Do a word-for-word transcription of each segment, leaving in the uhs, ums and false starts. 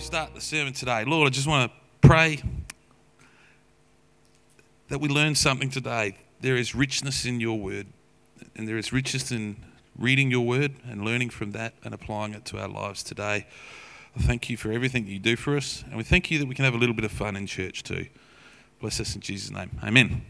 start the sermon today, Lord, I just want to pray that we learn something today. There is richness in your word, and there is richness in reading your word and learning from that and applying it to our lives today. I thank you for everything that you do for us, and we thank you that we can have a little bit of fun in church too. Bless us in Jesus' name. Amen.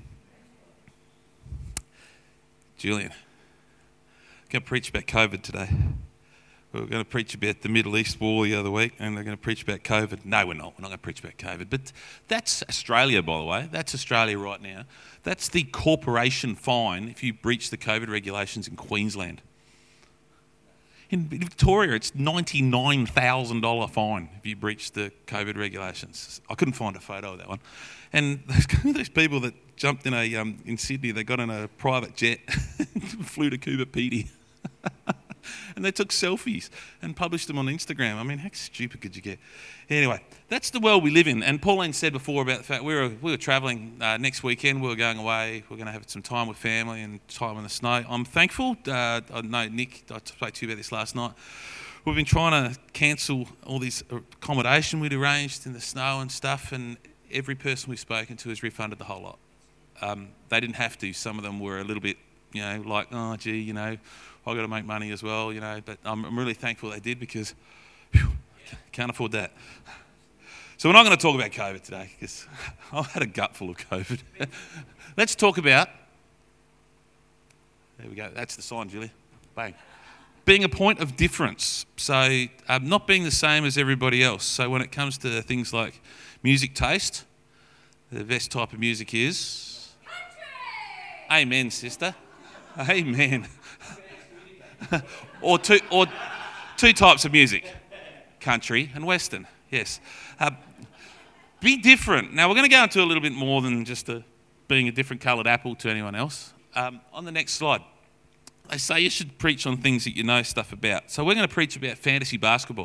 Julian, I'm going to preach about COVID today. We were going to preach about the Middle East war the other week, and they're going to preach about COVID. No, we're not. We're not going to preach about COVID. But that's Australia, by the way. That's Australia right now. That's the corporation fine if you breach the COVID regulations in Queensland. In Victoria, it's ninety-nine thousand dollars fine if you breach the COVID regulations. I couldn't find a photo of that one. And those, those people that jumped in a um, in Sydney, they got in a private jet, flew to Coober Pedy. And they took selfies and published them on Instagram. I mean, how stupid could you get? Anyway, that's the world we live in. And Pauline said before about the fact we were we were travelling uh, next weekend. We were going away. We are going to have some time with family and time in the snow. I'm thankful. Uh, I know Nick, I spoke to you about this last night. We've been trying to cancel all this accommodation we'd arranged in the snow and stuff, and every person we've spoken to has refunded the whole lot. Um, they didn't have to. Some of them were a little bit, you know, like, oh, gee, you know, I've got to make money as well, you know, but I'm, I'm really thankful they did because whew, can't afford that. So we're not going to talk about COVID today because I've had a gut full of COVID. Let's talk about, there we go, that's the sign, Julia, bang. Being a point of difference, so um, not being the same as everybody else. So when it comes to things like music taste, the best type of music is... Country! Amen, sister. Amen. or two or two types of music, country and western, yes. Uh, be different. Now we're going to go into a little bit more than just a, being a different coloured apple to anyone else. Um, on the next slide, they say you should preach on things that you know stuff about. So we're going to preach about fantasy basketball.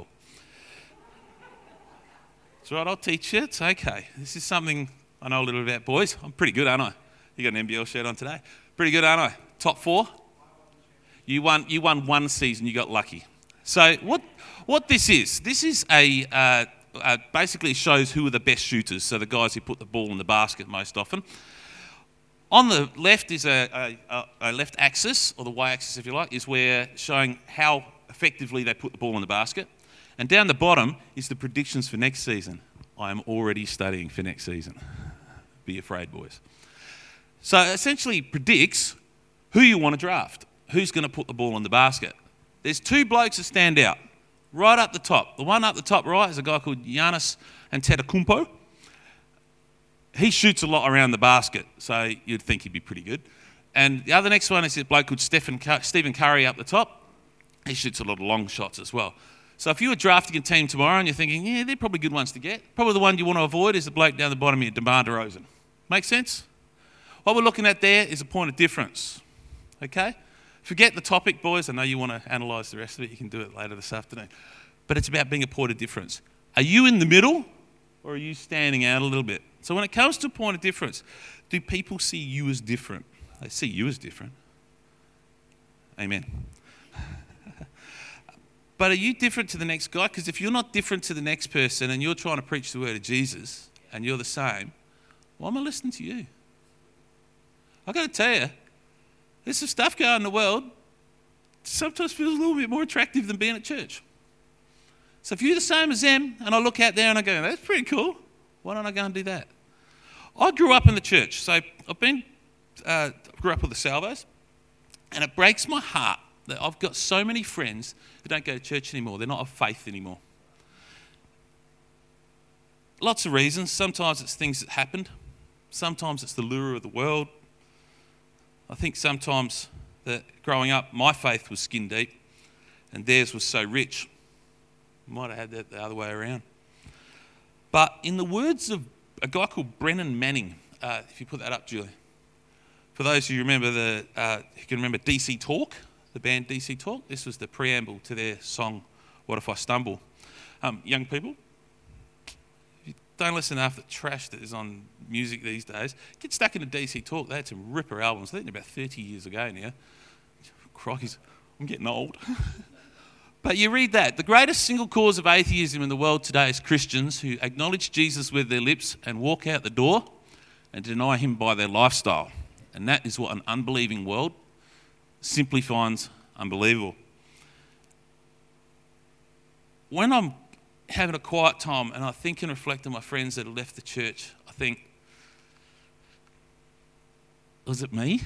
That's right, I'll teach you. It's okay. This is something I know a little bit about, boys. I'm pretty good, aren't I? You got an N B L shirt on today. Pretty good, aren't I? Top four? You won. You won one season. You got lucky. So what? What this is? This is a uh, uh, basically shows who are the best shooters. So the guys who put the ball in the basket most often. On the left is a, a, a left axis, or the y-axis, if you like, is where showing how effectively they put the ball in the basket. And down the bottom is the predictions for next season. I am already studying for next season. Be afraid, boys. So essentially predicts who you want to draft. Who's going to put the ball in the basket. There's two blokes that stand out. Right up the top. The one up the top right is a guy called Giannis Antetokounmpo. He shoots a lot around the basket, so you'd think he'd be pretty good. And the other next one is this bloke called Stephen Stephen Curry up the top. He shoots a lot of long shots as well. So if you were drafting a team tomorrow and you're thinking, yeah, they're probably good ones to get, probably the one you want to avoid is the bloke down the bottom here, DeMar DeRozan. Make sense? What we're looking at there is a point of difference. Okay? Forget the topic, boys. I know you want to analyse the rest of it. You can do it later this afternoon. But it's about being a point of difference. Are you in the middle or are you standing out a little bit? So when it comes to a point of difference, do people see you as different? They see you as different. Amen. But are you different to the next guy? Because if you're not different to the next person and you're trying to preach the word of Jesus and you're the same, why am I listening to you? I've got to tell you, there's some stuff going on in the world sometimes feels a little bit more attractive than being at church. So if you're the same as them, and I look out there and I go, that's pretty cool, why don't I go and do that? I grew up in the church. So I've been, uh, grew up with the Salvos, and it breaks my heart that I've got so many friends who don't go to church anymore. They're not of faith anymore. Lots of reasons. Sometimes it's things that happened. Sometimes it's the lure of the world. I think sometimes that growing up, my faith was skin deep and theirs was so rich. Might have had that the other way around. But in the words of a guy called Brennan Manning, uh, if you put that up, Julie, for those who remember the, uh, who can remember D C Talk, the band D C Talk, this was the preamble to their song, What If I Stumble? Um, young people, don't listen to half the trash that is on music these days. Get stuck into D C Talk. They had some ripper albums. I think they're about thirty years ago now. Crikey, I'm getting old. But you read that. The greatest single cause of atheism in the world today is Christians who acknowledge Jesus with their lips and walk out the door and deny him by their lifestyle. And that is what an unbelieving world simply finds unbelievable. When I'm having a quiet time and I think and reflect on my friends that have left the church, I think, was it me?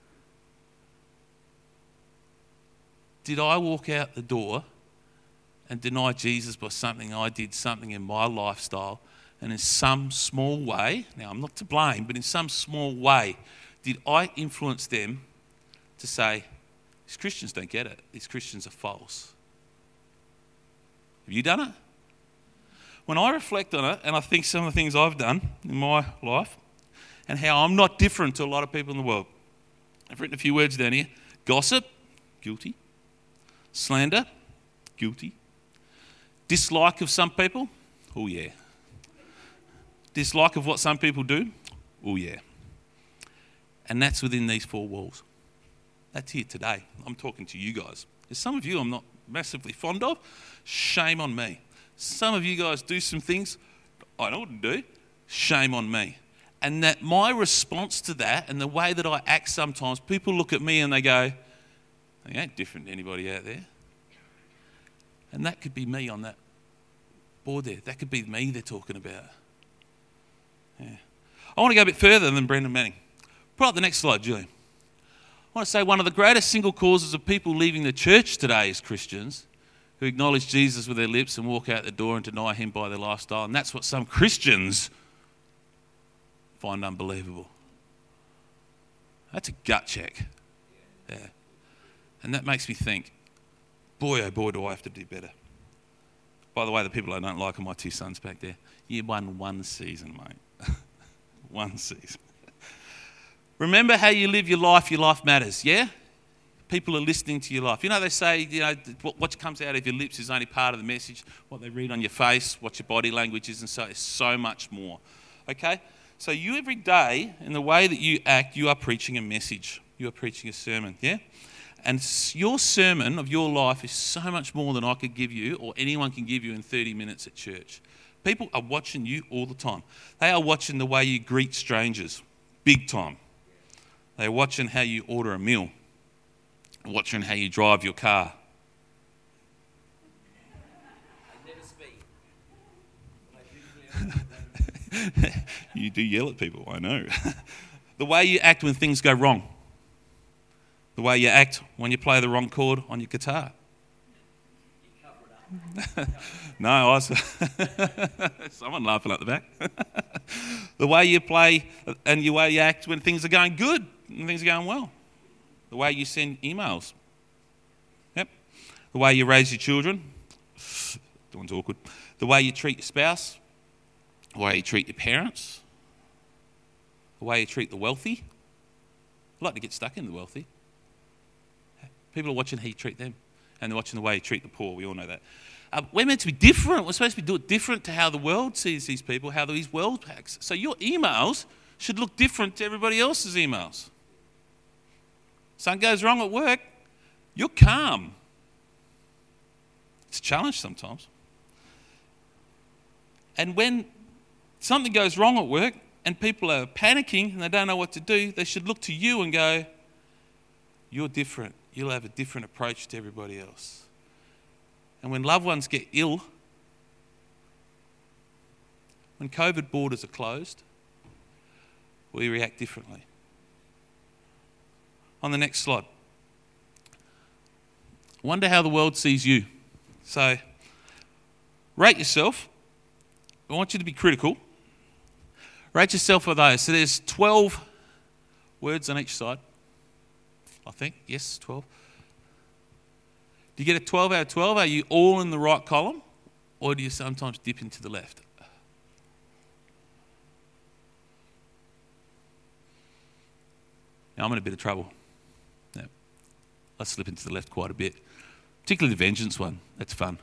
Did I walk out the door and deny Jesus by something I did, something in my lifestyle, and in some small way, now I'm not to blame, but in some small way, did I influence them to say, these Christians don't get it, these Christians are false? Have you done it? When I reflect on it, and I think some of the things I've done in my life, and how I'm not different to a lot of people in the world. I've written a few words down here. Gossip, guilty. Slander, guilty. Dislike of some people, oh yeah. Dislike of what some people do, oh yeah. And that's within these four walls. That's here today. I'm talking to you guys. There's some of you I'm not massively fond of. Shame on me. Some of you guys do some things I know what to do. Shame on me. And that my response to that and the way that I act sometimes, people look at me and they go, they ain't different to anybody out there. And that could be me on that board there. That could be me they're talking about. Yeah. I want to go a bit further than Brendan Manning. Put up the next slide, Julian. I want to say one of the greatest single causes of people leaving the church today is Christians who acknowledge Jesus with their lips and walk out the door and deny him by their lifestyle. And that's what some Christians find unbelievable. That's a gut check. Yeah. And that makes me think, boy, oh boy, do I have to do better. By the way, the people I don't like are my two sons back there. You won one season, mate. One season. Remember how you live your life, your life matters, yeah? People are listening to your life. You know, they say, you know, what comes out of your lips is only part of the message. What they read on your face, what your body language is, and so is so much more. Okay? So you every day, in the way that you act, you are preaching a message. You are preaching a sermon, yeah? And your sermon of your life is so much more than I could give you or anyone can give you in thirty minutes at church. People are watching you all the time. They are watching the way you greet strangers, big time. They're watching how you order a meal, watching how you drive your car. I never speak. You do yell at people, I know. The way you act when things go wrong. The way you act when you play the wrong chord on your guitar. You cover it up. No, I was... Someone laughing at the back. The way you play and the way you act when things are going good and things are going well. The way you send emails. Yep. The way you raise your children. That one's awkward. The way you treat your spouse. The way you treat your parents. The way you treat the wealthy. I like to get stuck in the wealthy. People are watching how you treat them. And they're watching the way you treat the poor. We all know that. Uh, we're meant to be different. We're supposed to be do it different to how the world sees these people, how these world acts. So your emails should look different to everybody else's emails. Something goes wrong at work, you're calm. It's a challenge sometimes. And when something goes wrong at work and people are panicking and they don't know what to do, they should look to you and go, you're different. You'll have a different approach to everybody else. And when loved ones get ill, when COVID borders are closed, we react differently. On the next slide. I wonder how the world sees you. So, rate yourself. I want you to be critical. Rate yourself for those. So there's twelve words on each side. I think, yes, twelve. Do you get a twelve out of twelve? Are you all in the right column? Or do you sometimes dip into the left? Now I'm in a bit of trouble. Yeah. I slip into the left quite a bit. Particularly the vengeance one. That's fun.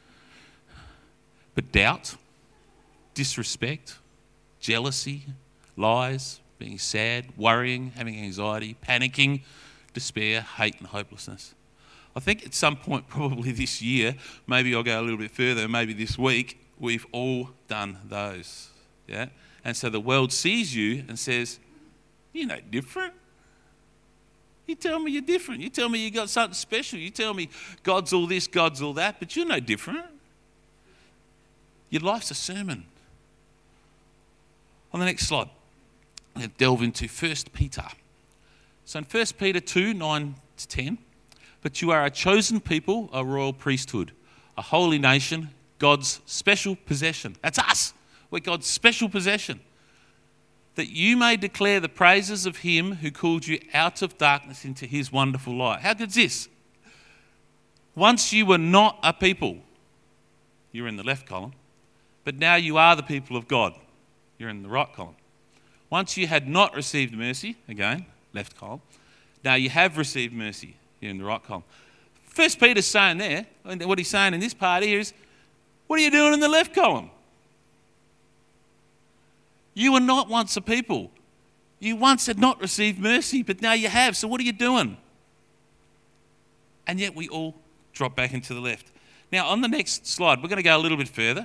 But doubt, disrespect, jealousy, lies, being sad, worrying, having anxiety, panicking, despair, hate and hopelessness. I think at some point, probably this year, maybe I'll go a little bit further, maybe this week, we've all done those. Yeah? And so the world sees you and says, you're no different. You tell me you're different. You tell me you got something special. You tell me God's all this, God's all that, but you're no different. Your life's a sermon. On the next slide, I'm going to delve into First Peter. So in First Peter two, nine to ten, but you are a chosen people, a royal priesthood, a holy nation, God's special possession. That's us. We're God's special possession. That you may declare the praises of him who called you out of darkness into his wonderful light. How good's this? Once you were not a people. You're in the left column. But now you are the people of God. You're in the right column. Once you had not received mercy, again, left column. Now you have received mercy. You're in the right column. First Peter's saying there, and what he's saying in this part here is, what are you doing in the left column? You were not once a people. You once had not received mercy, but now you have. So what are you doing? And yet we all drop back into the left. Now on the next slide, we're going to go a little bit further.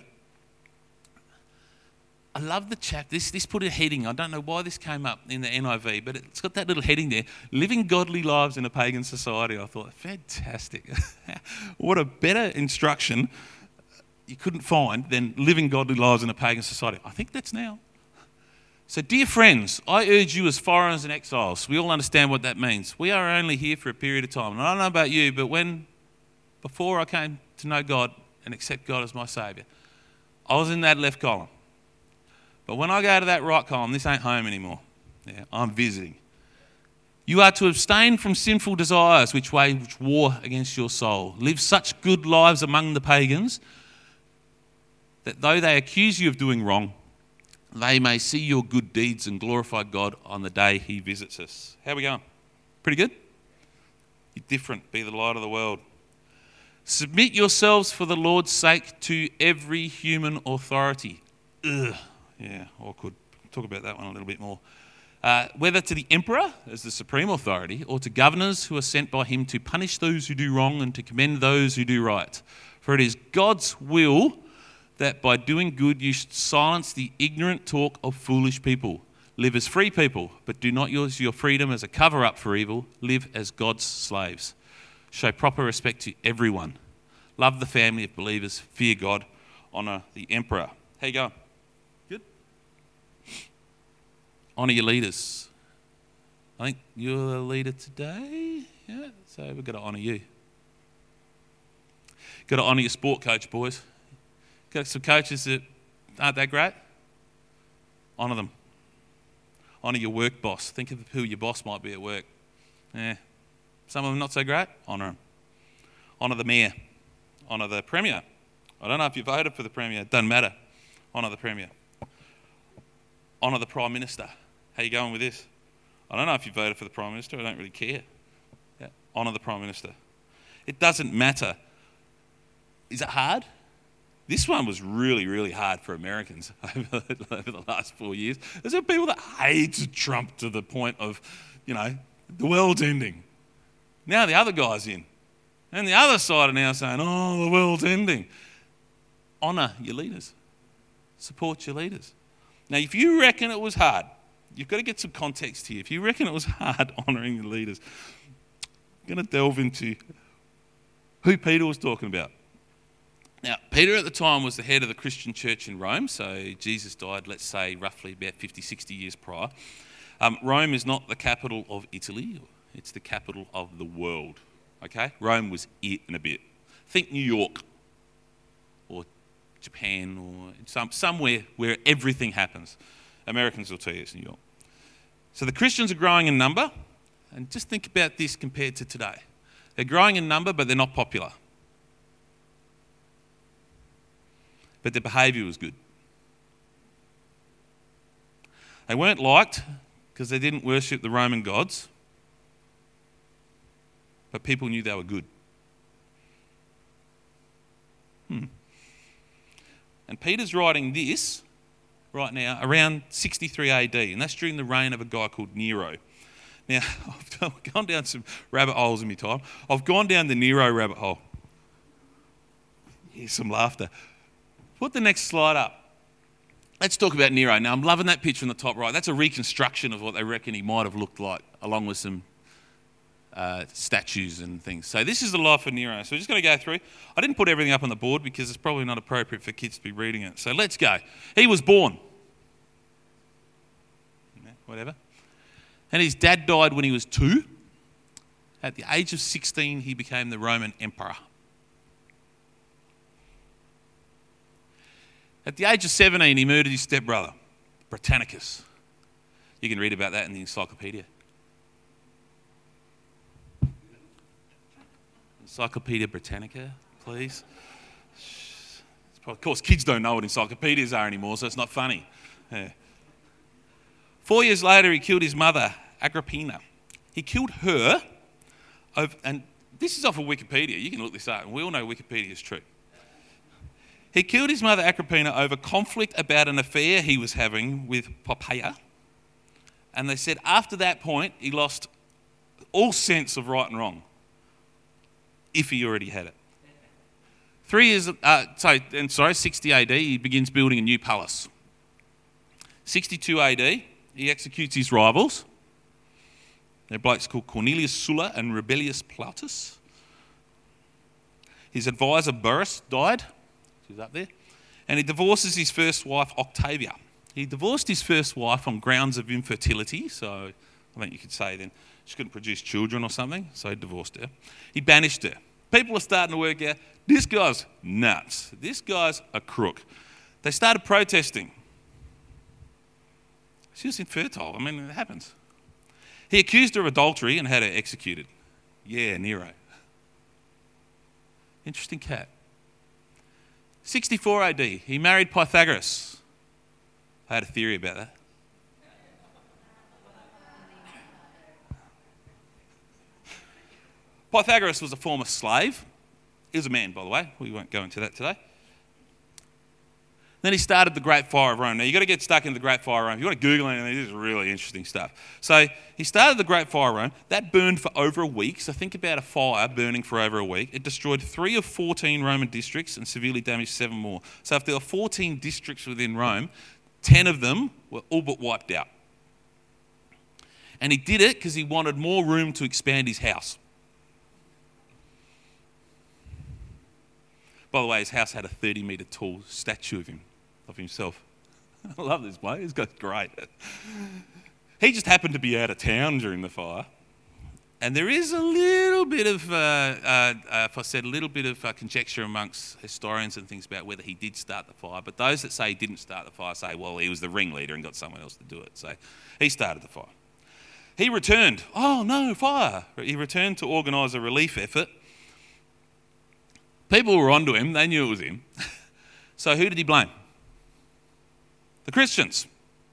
I love the chap. This, this put a heading. I don't know why this came up in the N I V, but it's got that little heading there. Living godly lives in a pagan society. I thought, fantastic. What a better instruction you couldn't find than living godly lives in a pagan society. I think that's now. So dear friends, I urge you as foreigners and exiles. We all understand what that means. We are only here for a period of time. And I don't know about you, but when, before I came to know God and accept God as my Saviour, I was in that left column. But when I go to that right column, this ain't home anymore. Yeah, I'm visiting. You are to abstain from sinful desires which wage war against your soul. Live such good lives among the pagans that though they accuse you of doing wrong, they may see your good deeds and glorify God on the day he visits us. How are we going? Pretty good? You're different. Be the light of the world. Submit yourselves for the Lord's sake to every human authority. Ugh. Yeah, awkward. Talk about that one a little bit more. Uh, whether to the emperor as the supreme authority or to governors who are sent by him to punish those who do wrong and to commend those who do right. For it is God's will that by doing good you should silence the ignorant talk of foolish people. Live as free people, but do not use your freedom as a cover-up for evil. Live as God's slaves. Show proper respect to everyone. Love the family of believers. Fear God. Honour the emperor. How you going? Good? Honour your leaders. I think you're the leader today. Yeah, so we've got to honour you. Got to honour your sport coach, boys. Got some coaches that aren't that great. Honour them. Honour your work boss. Think of who your boss might be at work. Yeah. Some of them not so great. Honour them. Honour the mayor. Honour the premier. I don't know if you voted for the premier. It doesn't matter. Honour the premier. Honour the prime minister. How you going with this? I don't know if you voted for the prime minister. I don't really care. Yeah. Honour the prime minister. It doesn't matter. Is it hard? This one was really, really hard for Americans over, over the last four years. There's some people that hate Trump to the point of, you know, the world's ending. Now the other guy's in. And the other side are now saying, oh, the world's ending. Honour your leaders. Support your leaders. Now, if you reckon it was hard, you've got to get some context here. If you reckon it was hard honouring your leaders, I'm going to delve into who Peter was talking about. Now, Peter at the time was the head of the Christian church in Rome, so Jesus died, let's say, roughly about fifty, sixty years prior. Um, Rome is not the capital of Italy, it's the capital of the world, okay? Rome was it in a bit. Think New York or Japan or some, somewhere where everything happens. Americans will tell you it's New York. So the Christians are growing in number, and just think about this compared to today. They're growing in number, but they're not popular. But their behaviour was good. They weren't liked because they didn't worship the Roman gods, but people knew they were good. Hmm. And Peter's writing this right now around sixty-three A D, and that's during the reign of a guy called Nero. Now, I've gone down some rabbit holes in my time. I've gone down the Nero rabbit hole. Here's some laughter. Put the next slide up. Let's talk about Nero. Now, I'm loving that picture in the top right. That's a reconstruction of what they reckon he might have looked like, along with some uh, statues and things. So this is the life of Nero. So we're just going to go through. I didn't put everything up on the board because it's probably not appropriate for kids to be reading it. So let's go. He was born. Whatever. And his dad died when he was two. At the age of sixteen, he became the Roman emperor. At the age of seventeen, he murdered his stepbrother, Britannicus. You can read about that in the encyclopedia. Encyclopedia Britannica, please. Of course, kids don't know what encyclopedias are anymore, so it's not funny. Yeah. Four years later, he killed his mother, Agrippina. He killed her, over, and this is off of Wikipedia. You can look this up, and we all know Wikipedia is true. He killed his mother, Agrippina, over conflict about an affair he was having with Poppaea. And they said after that point, he lost all sense of right and wrong, if he already had it. Three years, uh, so, and sorry, sixty A D, he begins building a new palace. sixty-two A D, he executes his rivals. They're blokes called Cornelius Sulla and Rebellius Plautus. His advisor Burrus died. She's up there. And he divorces his first wife, Octavia. He divorced his first wife on grounds of infertility. So I think you could say then she couldn't produce children or something. So he divorced her. He banished her. People are starting to work out, this guy's nuts. This guy's a crook. They started protesting. She was infertile. I mean, it happens. He accused her of adultery and had her executed. Yeah, Nero. Interesting cat. sixty-four A D, he married Pythagoras. I had a theory about that. Pythagoras was a former slave. He was a man, by the way. We won't go into that today. Then he started the Great Fire of Rome. Now, you've got to get stuck into the Great Fire of Rome. If you want to Google anything, this is really interesting stuff. So he started the Great Fire of Rome. That burned for over a week. So think about a fire burning for over a week. It destroyed three of fourteen Roman districts and severely damaged seven more. So if there were fourteen districts within Rome, ten of them were all but wiped out. And he did it because he wanted more room to expand his house. By the way, his house had a thirty metre tall statue of him, of himself. I love this bloke. This guy's great. He just happened to be out of town during the fire. And there is a little bit of, uh, uh, uh, if I said, a little bit of uh, conjecture amongst historians and things about whether he did start the fire. But those that say he didn't start the fire say, well, he was the ringleader and got someone else to do it. So he started the fire. He returned. Oh, no, fire. He returned to organise a relief effort. People were onto him. They knew it was him. So who did he blame? The Christians.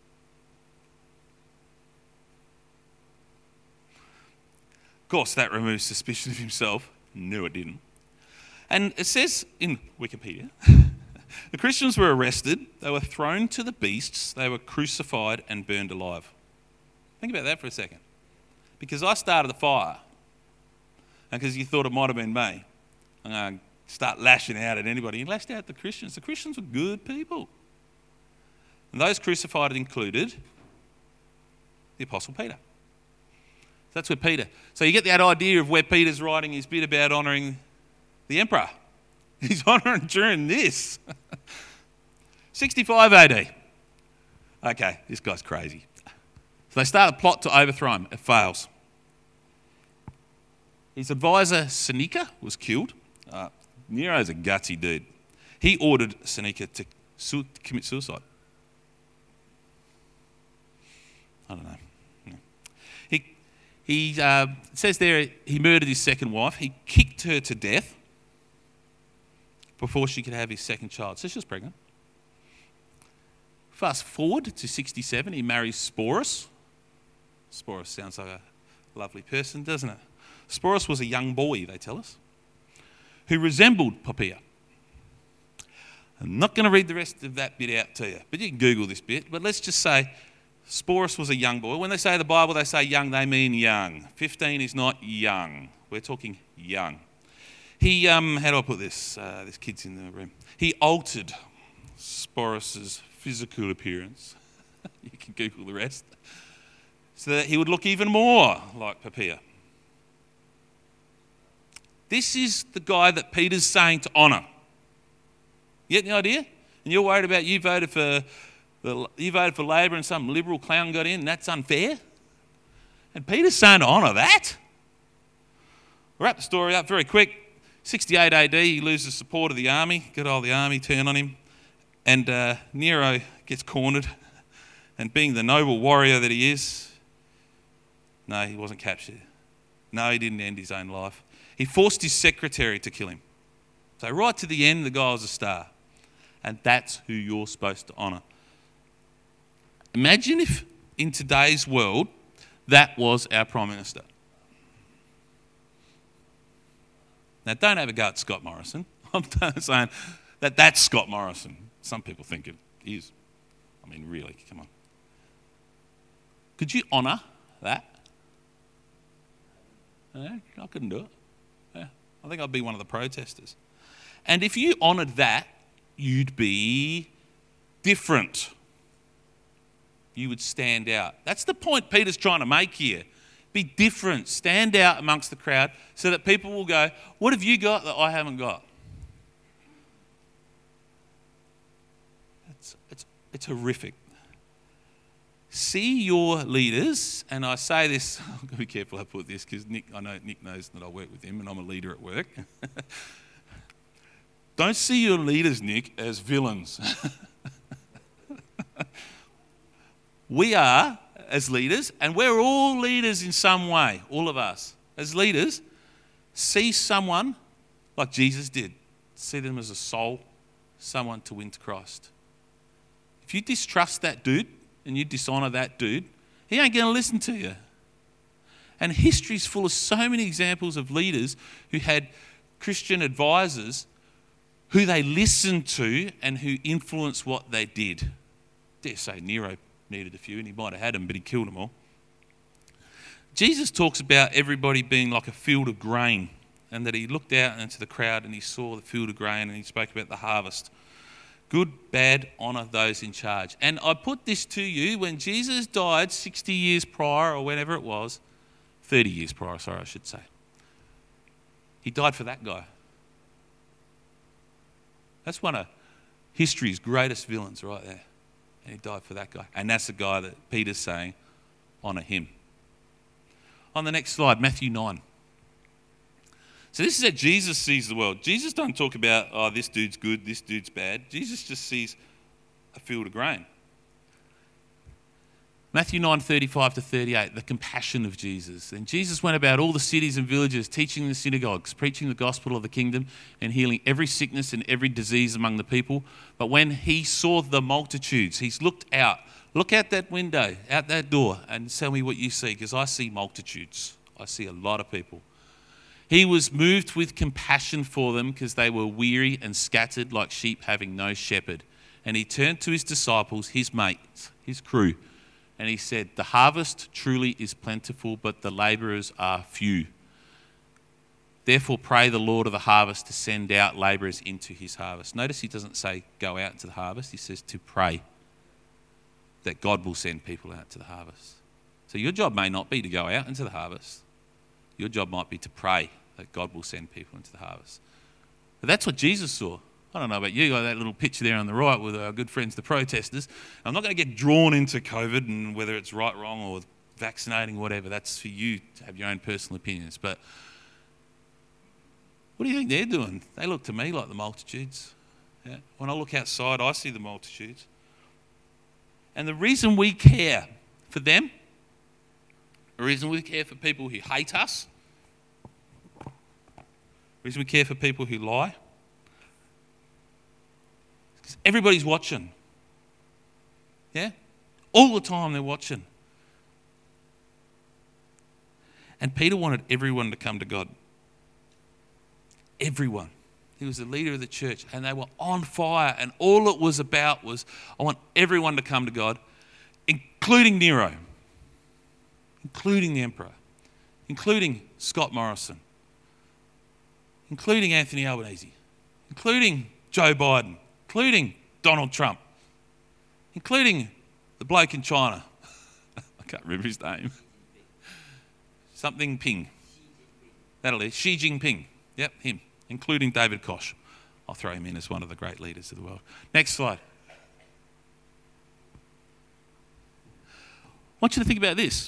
Of course, that removes suspicion of himself. No, it didn't. And it says in Wikipedia, the Christians were arrested, they were thrown to the beasts, they were crucified and burned alive. Think about that for a second. Because I started the fire, and because you thought it might have been me, I'm going to start lashing out at anybody. He lashed out at the Christians. The Christians were good people. And those crucified included the Apostle Peter. That's where Peter. So you get that idea of where Peter's writing his bit about honouring the emperor. He's honouring during this. sixty-five A D. Okay, this guy's crazy. So they start a plot to overthrow him. It fails. His advisor, Seneca, was killed. Uh, Nero's a gutsy dude. He ordered Seneca to, su- to commit suicide. I don't know. No. He, he uh, it says there he murdered his second wife. He kicked her to death before she could have his second child. So she was pregnant. Fast forward to sixty-seven, he marries Sporus. Sporus sounds like a lovely person, doesn't it? Sporus was a young boy, they tell us, who resembled Poppaea. I'm not going to read the rest of that bit out to you, but you can Google this bit. But let's just say Sporus was a young boy. When they say the Bible, they say young, they mean young. fifteen is not young. We're talking young. He, um, how do I put this? Uh, this kid's in the room. He altered Sporus's physical appearance. You can Google the rest. So that he would look even more like Poppaea. This is the guy that Peter's saying to honour. You get the idea? And you're worried about you voted for the, you voted for Labor and some liberal clown got in, and that's unfair? And Peter's saying to honour that? Wrap the story up very quick. sixty-eight A D, he loses support of the army. Good old the army turn on him. And uh, Nero gets cornered. And being the noble warrior that he is, no, he wasn't captured. No, he didn't end his own life. He forced his secretary to kill him. So right to the end, the guy was a star. And that's who you're supposed to honour. Imagine if in today's world, that was our Prime Minister. Now, don't have a go at Scott Morrison. I'm saying that that's Scott Morrison. Some people think it is. I mean, really, come on. Could you honour that? No, I couldn't do it. Yeah, I think I'd be one of the protesters. And if you honoured that, you'd be different. You would stand out. That's the point Peter's trying to make here. Be different. Stand out amongst the crowd so that people will go, what have you got that I haven't got? It's, it's, it's horrific. See your leaders, and I say this, I'm going to be careful I put this because Nick, I know Nick knows that I work with him and I'm a leader at work. Don't see your leaders, Nick, as villains. We are, as leaders, and we're all leaders in some way, all of us. As leaders, see someone like Jesus did. See them as a soul, someone to win to Christ. If you distrust that dude and you dishonour that dude, he ain't going to listen to you. And history's full of so many examples of leaders who had Christian advisors who they listened to and who influenced what they did. Dare say Nero needed a few, and he might have had them, but he killed them all. Jesus talks about everybody being like a field of grain, and that he looked out into the crowd and he saw the field of grain, and he spoke about the harvest. Good, bad, honour those in charge. And I put this to you, when Jesus died sixty years prior, or whenever it was, thirty years prior, sorry, I should say, he died for that guy. That's one of history's greatest villains right there. And he died for that guy. And that's the guy that Peter's saying, honour him. On the next slide, Matthew nine. So this is how Jesus sees the world. Jesus don't talk about, oh, this dude's good, this dude's bad. Jesus just sees a field of grain. Matthew nine, thirty-five to thirty-eight, the compassion of Jesus. And Jesus went about all the cities and villages, teaching in the synagogues, preaching the gospel of the kingdom, and healing every sickness and every disease among the people. But when he saw the multitudes, he's looked out. Look out that window, out that door, and tell me what you see, because I see multitudes. I see a lot of people. He was moved with compassion for them because they were weary and scattered like sheep having no shepherd. And he turned to his disciples, his mates, his crew, and he said, the harvest truly is plentiful, but the labourers are few. Therefore pray the Lord of the harvest to send out labourers into his harvest. Notice he doesn't say go out into the harvest. He says to pray that God will send people out to the harvest. So your job may not be to go out into the harvest. Your job might be to pray that God will send people into the harvest. But that's what Jesus saw. I don't know about you, got that little picture there on the right with our good friends, the protesters. I'm not going to get drawn into COVID and whether it's right, wrong, or vaccinating, whatever. That's for you to have your own personal opinions. But what do you think they're doing? They look to me like the multitudes. Yeah? When I look outside, I see the multitudes. And the reason we care for them, the reason we care for people who hate us, the reason we care for people who lie, because everybody's watching. Yeah? All the time they're watching. And Peter wanted everyone to come to God. Everyone. He was the leader of the church and they were on fire, and all it was about was, I want everyone to come to God, including Nero, including the Emperor, including Scott Morrison, including Anthony Albanese, including Joe Biden, including Donald Trump, including the bloke in China. I can't remember his name. Something Ping. That'll do. Xi Jinping. Yep, him. Including David Koch. I'll throw him in as one of the great leaders of the world. Next slide. I want you to think about this.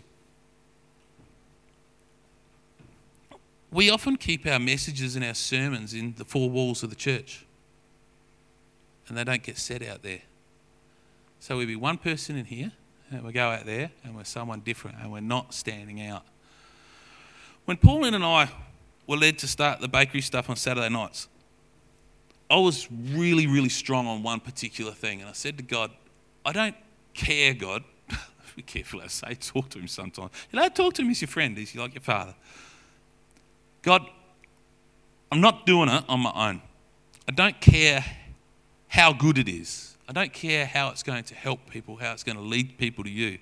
We often keep our messages and our sermons in the four walls of the church, and they don't get said out there. So we be one person in here, and we go out there, and we're someone different, and we're not standing out. When Pauline and I were led to start the bakery stuff on Saturday nights, I was really, really strong on one particular thing, and I said to God, I don't care, God. Be careful how I say, talk to him sometimes. You know, talk to him as your friend, he's like your father. God, I'm not doing it on my own. I don't care how good it is. I don't care how it's going to help people, how it's going to lead people to you.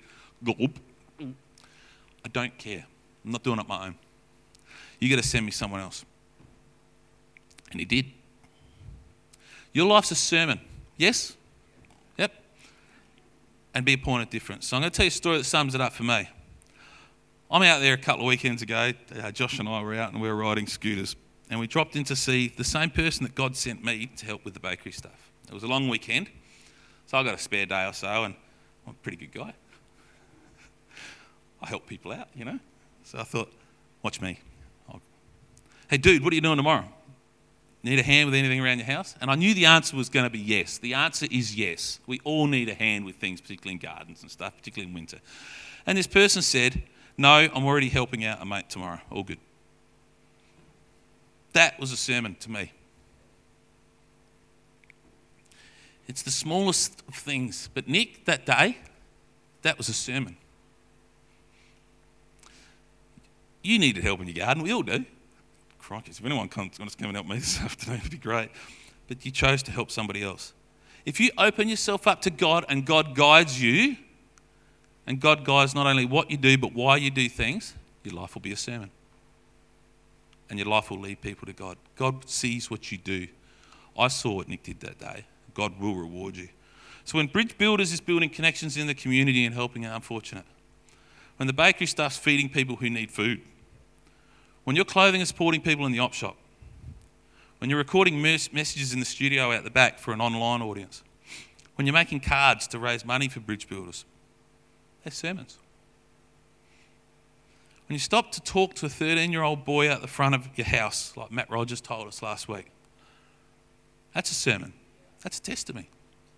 I don't care. I'm not doing it on my own. You got to send me someone else. And he did. Your life's a sermon. Yes? Yep. And be a point of difference. So I'm going to tell you a story that sums it up for me. I'm out there a couple of weekends ago. Uh, Josh and I were out and we were riding scooters. And we dropped in to see the same person that God sent me to help with the bakery stuff. It was a long weekend. So I got a spare day or so, and I'm a pretty good guy. I help people out, you know. So I thought, watch me. I'll... Hey, dude, what are you doing tomorrow? Need a hand with anything around your house? And I knew the answer was going to be yes. The answer is yes. We all need a hand with things, particularly in gardens and stuff, particularly in winter. And this person said, no, I'm already helping out a mate tomorrow. All good. That was a sermon to me. It's the smallest of things. But Nick, that day, that was a sermon. You needed help in your garden. We all do. Crikey, if anyone comes, wants to come and help me this afternoon, it'd be great. But you chose to help somebody else. If you open yourself up to God and God guides you, and God guides not only what you do, but why you do things, your life will be a sermon. And your life will lead people to God. God sees what you do. I saw what Nick did that day. God will reward you. So when Bridge Builders is building connections in the community and helping the unfortunate, when the bakery stuff's feeding people who need food, when your clothing is supporting people in the op shop, when you're recording mes- messages in the studio out the back for an online audience, when you're making cards to raise money for Bridge Builders, they're sermons. When you stop to talk to a thirteen-year-old boy out the front of your house, like Matt Rogers told us last week, that's a sermon. That's a testimony.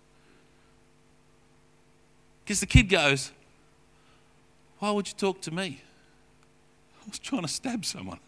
Because the kid goes, why would you talk to me? I was trying to stab someone.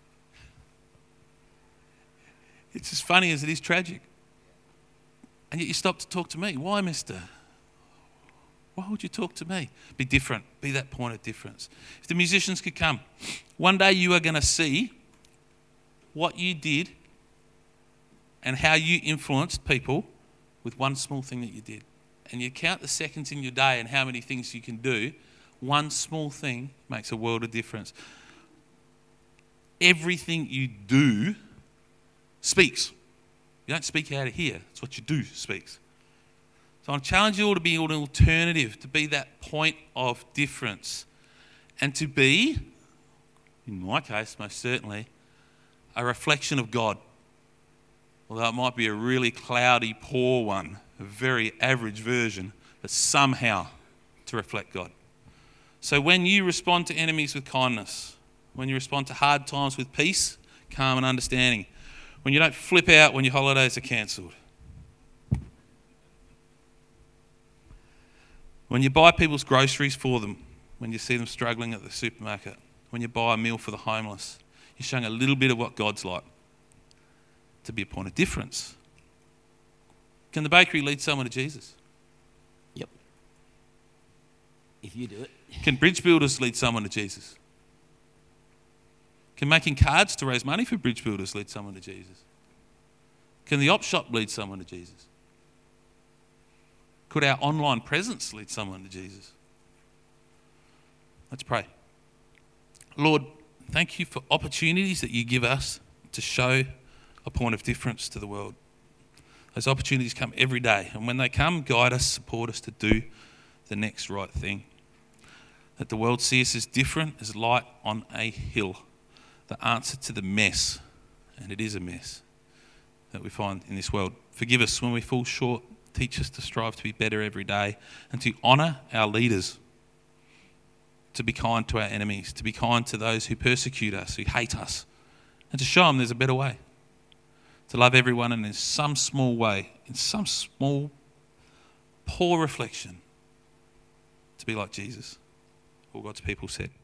It's as funny as it is tragic. And yet you stop to talk to me. Why, mister? Why would you talk to me? Be different. Be that point of difference. If the musicians could come, one day you are going to see what you did and how you influenced people with one small thing that you did. And you count the seconds in your day and how many things you can do. One small thing makes a world of difference. Everything you do speaks. You don't speak out of here. It's what you do speaks. So I challenge you all to be an alternative, to be that point of difference, and to be, in my case most certainly, a reflection of God. Although it might be a really cloudy, poor one, a very average version, but somehow to reflect God. So when you respond to enemies with kindness, when you respond to hard times with peace, calm and understanding, when you don't flip out when your holidays are cancelled, when you buy people's groceries for them, when you see them struggling at the supermarket, when you buy a meal for the homeless, you're showing a little bit of what God's like, to be a point of difference. Can the bakery lead someone to Jesus? Yep. If you do it. Can Bridge Builders lead someone to Jesus? Can making cards to raise money for Bridge Builders lead someone to Jesus? Can the op shop lead someone to Jesus? Could our online presence lead someone to Jesus? Let's pray. Lord, thank you for opportunities that you give us to show a point of difference to the world. Those opportunities come every day, and when they come, guide us, support us to do the next right thing. That the world see us as different, as light on a hill, the answer to the mess, and it is a mess, that we find in this world. Forgive us when we fall short. Teach us to strive to be better every day and to honour our leaders, to be kind to our enemies, to be kind to those who persecute us, who hate us, and to show them there's a better way. To love everyone and in some small way, in some small, poor reflection, to be like Jesus. All God's people said.